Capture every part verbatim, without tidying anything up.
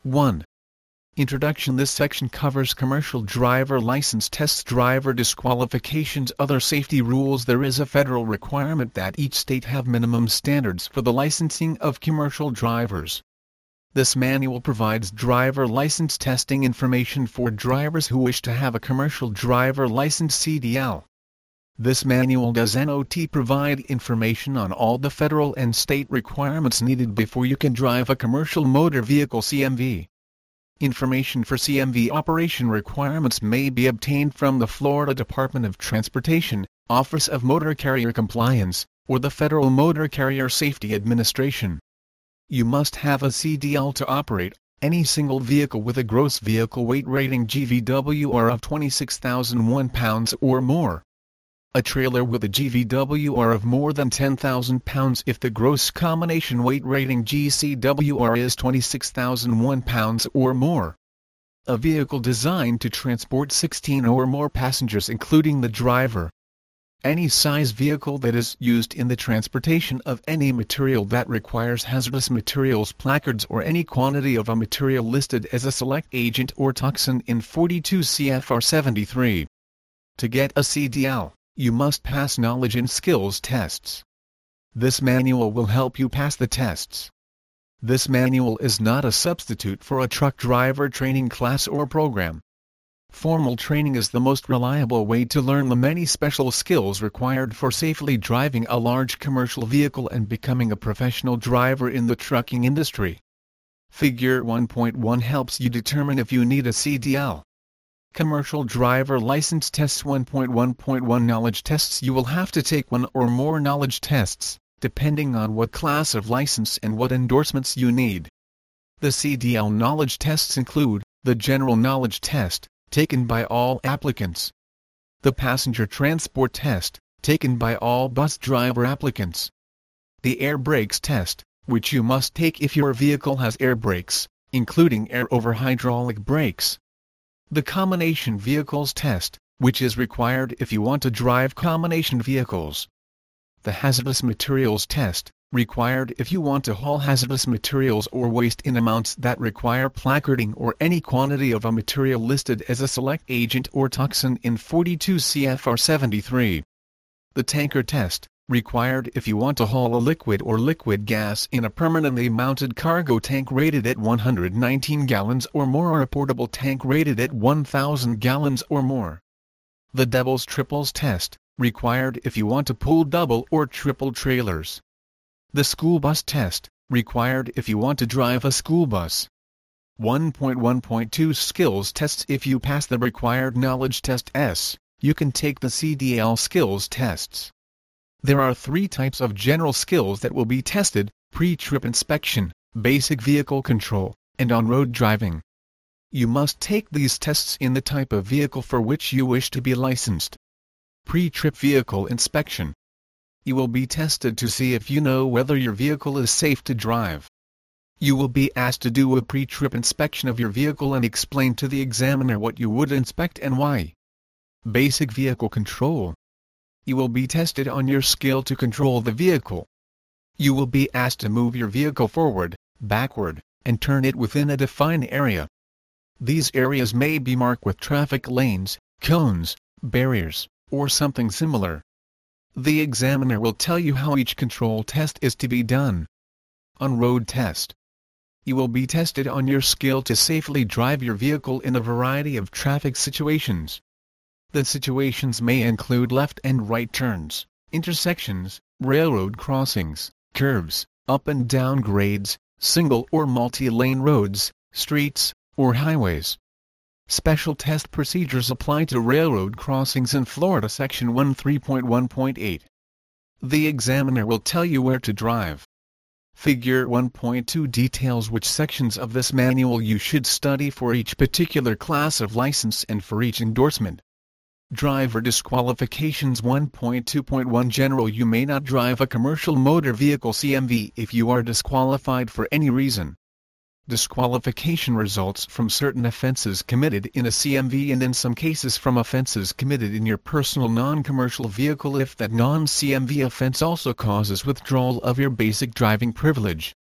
one. Introduction. This section covers commercial driver license tests, driver disqualifications, other safety rules. There is a federal requirement that each state have minimum standards for the licensing of commercial drivers. This manual provides driver license testing information for drivers who wish to have a commercial driver license C D L. This manual does not provide information on all the federal and state requirements needed before you can drive a commercial motor vehicle C M V. Information for C M V operation requirements may be obtained from the Florida Department of Transportation, Office of Motor Carrier Compliance, or the Federal Motor Carrier Safety Administration. You must have a C D L to operate any single vehicle with a gross vehicle weight rating G V W R of twenty-six thousand one pounds or more. A trailer with a G V W R of more than ten thousand pounds if the gross combination weight rating G C W R is twenty-six thousand one pounds or more. A vehicle designed to transport sixteen or more passengers including the driver. Any size vehicle that is used in the transportation of any material that requires hazardous materials placards or any quantity of a material listed as a select agent or toxin in forty-two C F R seventy-three. To get a C D L, you must pass knowledge and skills tests. This manual will help you pass the tests. This manual is not a substitute for a truck driver training class or program. Formal training is the most reliable way to learn the many special skills required for safely driving a large commercial vehicle and becoming a professional driver in the trucking industry. Figure one point one helps you determine if you need a C D L. Commercial driver license tests. One point one point one Knowledge tests. You will have to take one or more knowledge tests, depending on what class of license and what endorsements you need. The C D L knowledge tests include the General Knowledge Test, taken by all applicants. The Passenger Transport Test, taken by all bus driver applicants. The Air Brakes Test, which you must take if your vehicle has air brakes, including air over hydraulic brakes. The Combination Vehicles Test, which is required if you want to drive combination vehicles. The Hazardous Materials Test, required if you want to haul hazardous materials or waste in amounts that require placarding or any quantity of a material listed as a select agent or toxin in forty-two C F R seventy-three. The Tanker Test, required if you want to haul a liquid or liquid gas in a permanently mounted cargo tank rated at one hundred nineteen gallons or more or a portable tank rated at one thousand gallons or more. The Doubles Triples Test, required if you want to pull double or triple trailers. The School Bus Test, required if you want to drive a school bus. one point one point two Skills Tests. If you pass the required knowledge test S, you can take the C D L skills tests. There are three types of general skills that will be tested: pre-trip inspection, basic vehicle control, and on-road driving. You must take these tests in the type of vehicle for which you wish to be licensed. Pre-trip vehicle inspection. You will be tested to see if you know whether your vehicle is safe to drive. You will be asked to do a pre-trip inspection of your vehicle and explain to the examiner what you would inspect and why. Basic vehicle control. You will be tested on your skill to control the vehicle. You will be asked to move your vehicle forward, backward, and turn it within a defined area. These areas may be marked with traffic lanes, cones, barriers, or something similar. The examiner will tell you how each control test is to be done. On-road test. You will be tested on your skill to safely drive your vehicle in a variety of traffic situations. The situations may include left and right turns, intersections, railroad crossings, curves, up and down grades, single or multi-lane roads, streets, or highways. Special test procedures apply to railroad crossings in Florida. Section one three point one point eight. The examiner will tell you where to drive. Figure one point two details which sections of this manual you should study for each particular class of license and for each endorsement. Driver disqualifications. One point two point one General. You may not drive a commercial motor vehicle C M V if you are disqualified for any reason. Disqualification results from certain offenses committed in a C M V and in some cases from offenses committed in your personal non-commercial vehicle if that non-C M V offense also causes withdrawal of your basic driving privilege.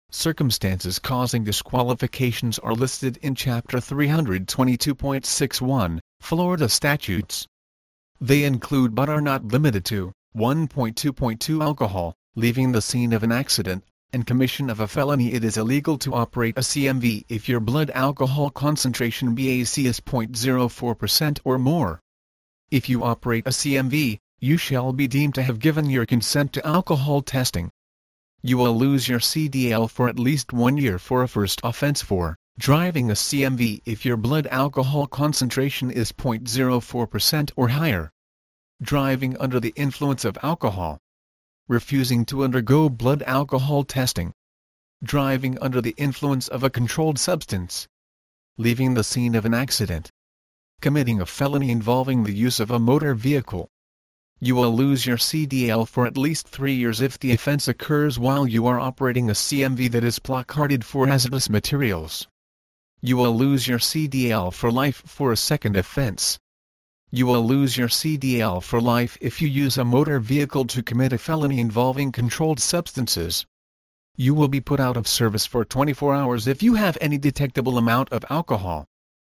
Circumstances causing disqualifications are listed in Chapter three twenty-two point six one, Florida Statutes. They include but are not limited to one point two point two Alcohol, leaving the scene of an accident, and commission of a felony. It is illegal to operate a C M V if your blood alcohol concentration B A C is zero point zero four percent or more. If you operate a C M V, you shall be deemed to have given your consent to alcohol testing. You will lose your C D L for at least one year for a first offense for driving a C M V if your blood alcohol concentration is zero point zero four percent or higher. Driving under the influence of alcohol. Refusing to undergo blood alcohol testing. Driving under the influence of a controlled substance. Leaving the scene of an accident. Committing a felony involving the use of a motor vehicle. You will lose your C D L for at least three years if the offense occurs while you are operating a C M V that is placarded for hazardous materials. You will lose your C D L for life for a second offense. You will lose your C D L for life if you use a motor vehicle to commit a felony involving controlled substances. You will be put out of service for twenty-four hours if you have any detectable amount of alcohol.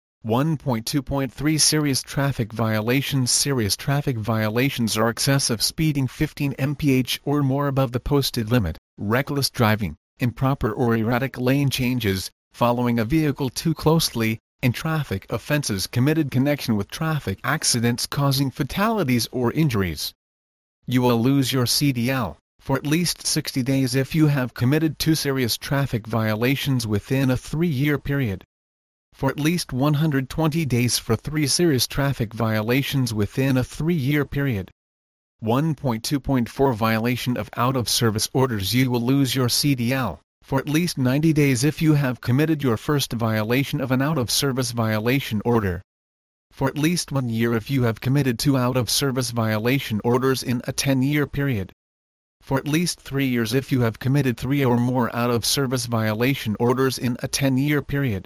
one point two point three Serious traffic violations. Serious traffic violations are excessive speeding fifteen miles per hour or more above the posted limit, reckless driving, improper or erratic lane changes, following a vehicle too closely, and traffic offenses committed connection with traffic accidents causing fatalities or injuries. You will lose your C D L for at least sixty days if you have committed two serious traffic violations within a three-year period. For at least one hundred twenty days for three serious traffic violations within a three-year period. one point two point four Violation of out-of-service orders. You will lose your C D L for at least ninety days if you have committed your first violation of an out-of-service violation order. For at least one year if you have committed two out-of-service violation orders in a ten-year period. For at least three years if you have committed three or more out-of-service violation orders in a ten-year period.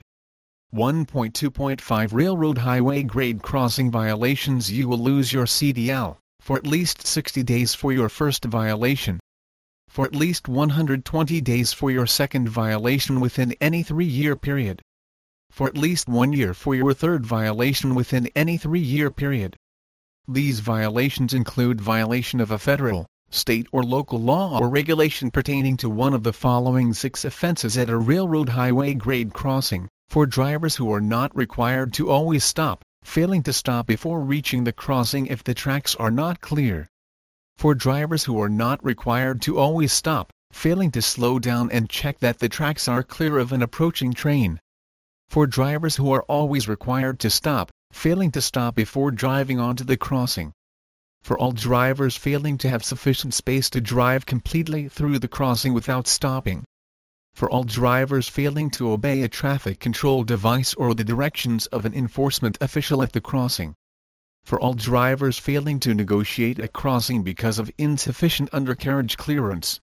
one point two point five Railroad highway grade crossing violations. You will lose your C D L for at least sixty days for your first violation. For at least one hundred twenty days for your second violation within any three-year period. For at least one year for your third violation within any three-year period. These violations include violation of a federal, state or local law or regulation pertaining to one of the following six offenses at a railroad highway grade crossing. For drivers who are not required to always stop, failing to stop before reaching the crossing if the tracks are not clear. For drivers who are not required to always stop, failing to slow down and check that the tracks are clear of an approaching train. For drivers who are always required to stop, failing to stop before driving onto the crossing. For all drivers failing to have sufficient space to drive completely through the crossing without stopping. For all drivers failing to obey a traffic control device or the directions of an enforcement official at the crossing. For all drivers failing to negotiate a crossing because of insufficient undercarriage clearance.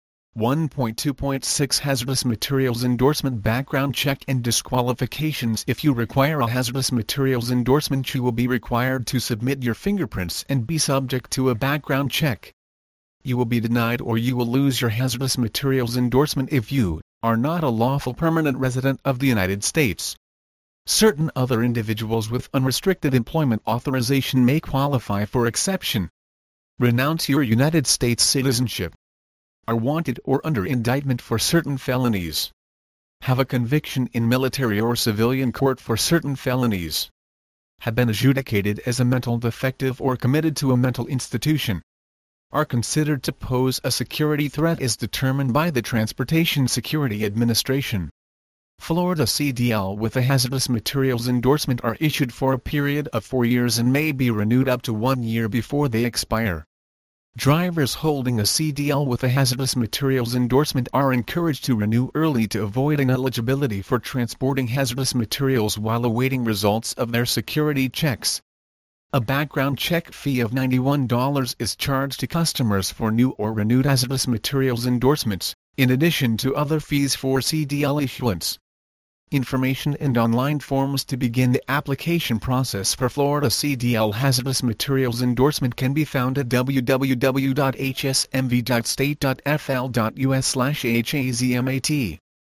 one point two point six Hazardous Materials Endorsement Background Check and Disqualifications. If you require a hazardous materials endorsement, you will be required to submit your fingerprints and be subject to a background check. You will be denied or you will lose your hazardous materials endorsement if you are not a lawful permanent resident of the United States. Certain other individuals with unrestricted employment authorization may qualify for exception. Renounce your United States citizenship. Are wanted or under indictment for certain felonies. Have a conviction in military or civilian court for certain felonies. Have been adjudicated as a mental defective or committed to a mental institution. Are considered to pose a security threat as determined by the Transportation Security Administration. Florida C D L with a hazardous materials endorsement are issued for a period of four years and may be renewed up to one year before they expire. Drivers holding a C D L with a hazardous materials endorsement are encouraged to renew early to avoid ineligibility for transporting hazardous materials while awaiting results of their security checks. A background check fee of ninety-one dollars is charged to customers for new or renewed hazardous materials endorsements, in addition to other fees for C D L issuance. Information and online forms to begin the application process for Florida C D L hazardous materials endorsement can be found at w w w dot h s m v dot state dot f l dot u s slash hazmat.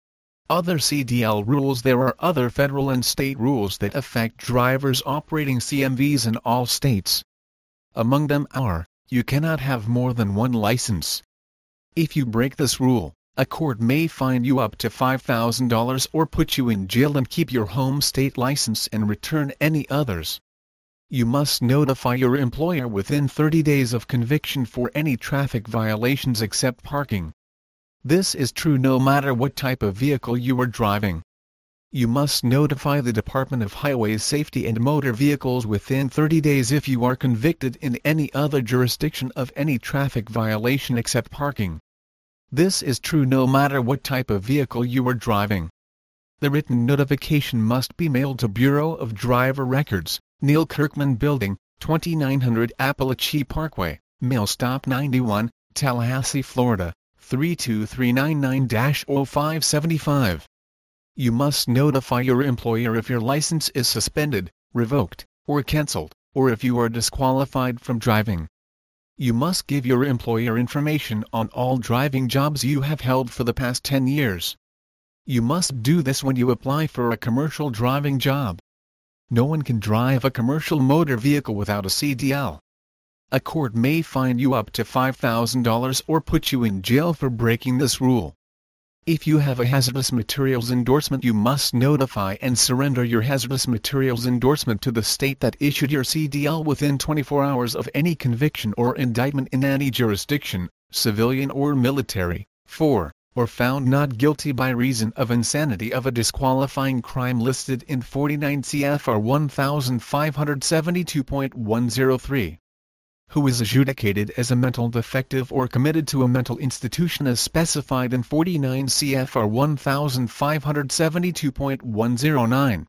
Other C D L rules. There are other federal and state rules that affect drivers operating C M Vs in all states. Among them are, you cannot have more than one license. If you break this rule, a court may fine you up to five thousand dollars or put you in jail and keep your home state license and return any others. You must notify your employer within thirty days of conviction for any traffic violations except parking. This is true no matter what type of vehicle you are driving. You must notify the Department of Highway Safety and Motor Vehicles within thirty days if you are convicted in any other jurisdiction of any traffic violation except parking. This is true no matter what type of vehicle you are driving. The written notification must be mailed to Bureau of Driver Records, Neil Kirkman Building, twenty-nine hundred Appalachia Parkway, Mail Stop ninety-one, Tallahassee, Florida, three two three nine nine dash oh five seven five. You must notify your employer if your license is suspended, revoked, or canceled, or if you are disqualified from driving. You must give your employer information on all driving jobs you have held for the past ten years. You must do this when you apply for a commercial driving job. No one can drive a commercial motor vehicle without a C D L. A court may fine you up to five thousand dollars or put you in jail for breaking this rule. If you have a hazardous materials endorsement, you must notify and surrender your hazardous materials endorsement to the state that issued your C D L within twenty-four hours of any conviction or indictment in any jurisdiction, civilian or military, for, or found not guilty by reason of insanity of a disqualifying crime listed in forty-nine C F R fifteen seventy-two point one oh three. Who is adjudicated as a mental defective or committed to a mental institution as specified in forty-nine C F R fifteen seventy-two point one oh nine.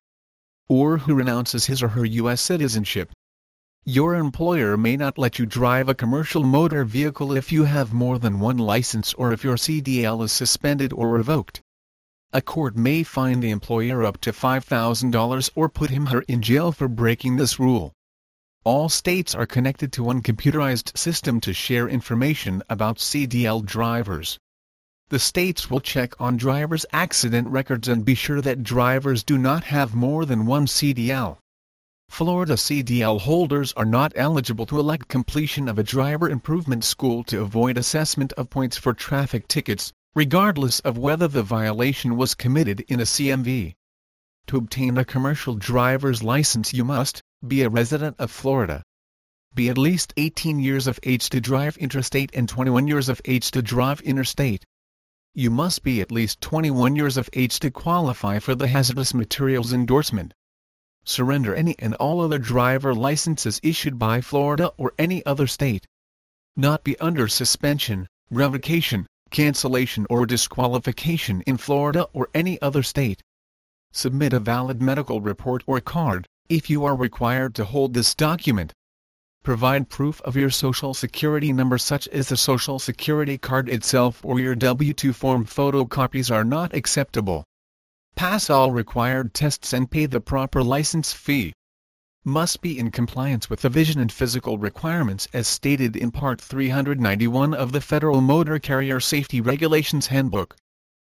Or who renounces his or her U S citizenship. Your employer may not let you drive a commercial motor vehicle if you have more than one license or if your C D L is suspended or revoked. A court may fine the employer up to five thousand dollars or put him or her in jail for breaking this rule. All states are connected to one computerized system to share information about C D L drivers. The states will check on drivers' accident records and be sure that drivers do not have more than one C D L. Florida C D L holders are not eligible to elect completion of a driver improvement school to avoid assessment of points for traffic tickets, regardless of whether the violation was committed in a C M V. To obtain a commercial driver's license, you must be a resident of Florida, be at least eighteen years of age to drive interstate and twenty-one years of age to drive interstate. You must be at least twenty-one years of age to qualify for the hazardous materials endorsement. Surrender any and all other driver licenses issued by Florida or any other state. Not be under suspension, revocation, cancellation or disqualification in Florida or any other state. Submit a valid medical report or card, if you are required to hold this document. Provide proof of your Social Security number such as the Social Security card itself or your W two form. Photocopies are not acceptable. Pass all required tests and pay the proper license fee. Must be in compliance with the vision and physical requirements as stated in Part three ninety-one of the Federal Motor Carrier Safety Regulations Handbook.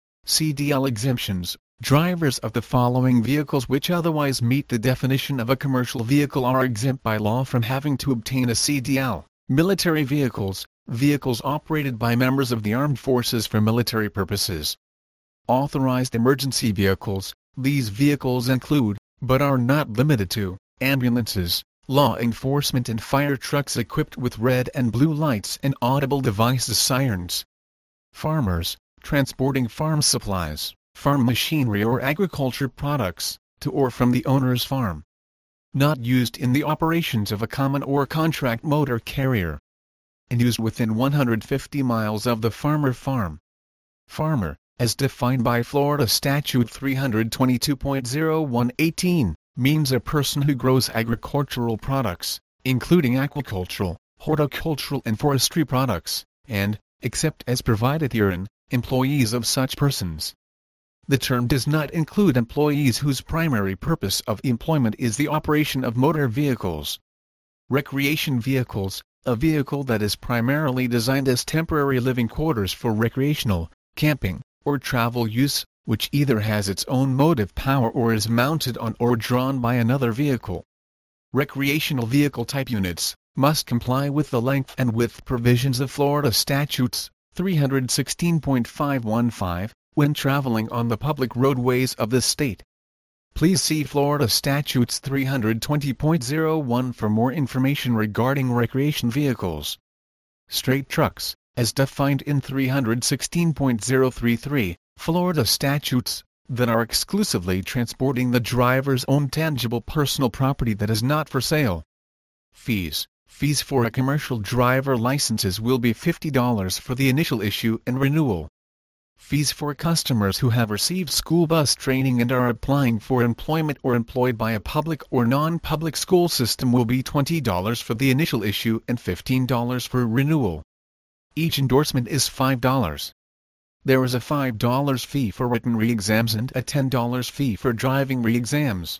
C D L exemptions. Drivers of the following vehicles which otherwise meet the definition of a commercial vehicle are exempt by law from having to obtain a C D L. Military vehicles, vehicles operated by members of the armed forces for military purposes. Authorized emergency vehicles, these vehicles include, but are not limited to, ambulances, law enforcement and fire trucks equipped with red and blue lights and audible devices, sirens. Farmers, transporting farm supplies, farm machinery or agriculture products, to or from the owner's farm. Not used in the operations of a common or contract motor carrier. And used within one hundred fifty miles of the farmer farm. Farmer, as defined by Florida Statute three twenty-two point oh one eighteen, means a person who grows agricultural products, including aquacultural, horticultural and forestry products, and, except as provided herein, employees of such persons. The term does not include employees whose primary purpose of employment is the operation of motor vehicles. Recreation vehicles, a vehicle that is primarily designed as temporary living quarters for recreational, camping, or travel use, which either has its own motive power or is mounted on or drawn by another vehicle. Recreational vehicle type units must comply with the length and width provisions of Florida Statutes three sixteen point five one five when traveling on the public roadways of the state. Please see Florida Statutes three twenty point oh one for more information regarding recreation vehicles. Straight trucks, as defined in three sixteen point oh three three, Florida statutes, that are exclusively transporting the driver's own tangible personal property that is not for sale. Fees. Fees for a commercial driver licenses will be fifty dollars for the initial issue and renewal. Fees for customers who have received school bus training and are applying for employment or employed by a public or non-public school system will be twenty dollars for the initial issue and fifteen dollars for renewal. Each endorsement is five dollars. There is a five dollar fee for written re-exams and a ten dollar fee for driving re-exams.